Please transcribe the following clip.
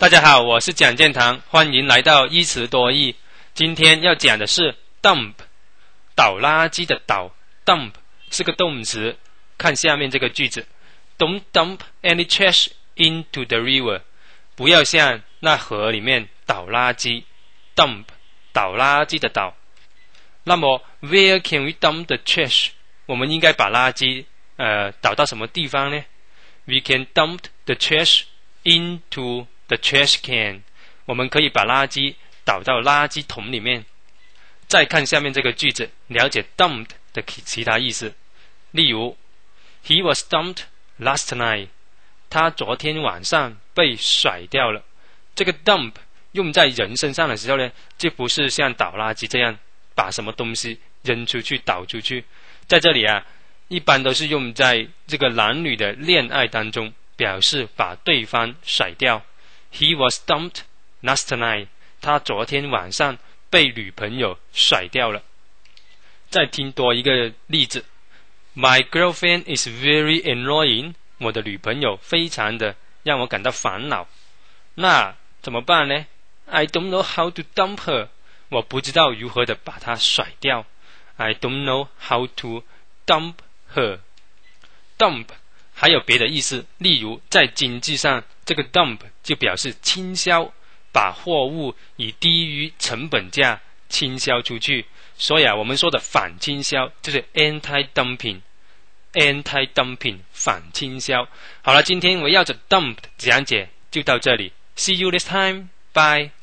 大家好，我是蒋建堂，欢迎来到一词多义。今天要讲的是 dump， 倒垃圾的倒 dump 是个动词。看下面这个句子 ：Don't dump any trash into the river， 不要向那河里面倒垃圾。dump 倒垃圾的倒。那么 Where can we dump the trash？ 我们应该把垃圾倒到什么地方呢？ We can dump the trash into the trash can， 我们可以把垃圾倒到垃圾桶里面。再看下面这个句子，了解 dumped 的其他意思。例如 He was dumped last night， 他昨天晚上被甩掉了。这个 dump 用在人身上的时候呢，就不是像倒垃圾这样把什么东西扔出去倒出去，在这里一般都是用在这个男女的恋爱当中，表示把对方甩掉。He was dumped last night， 他昨天晚上被女朋友甩掉了。再听多一个例子 My girlfriend is very annoying， 我的女朋友非常的让我感到烦恼。那怎么办呢？ I don't know how to dump her， 我不知道如何的把她甩掉。I don't know how to dump her。 dump 还有别的意思，例如在经济上，这个 dump 就表示倾销，把货物以低于成本价倾销出去。所以我们说的反倾销就是 anti-dumping， 反倾销。好了，今天围绕着 dump 讲解就到这里。See you next time. Bye.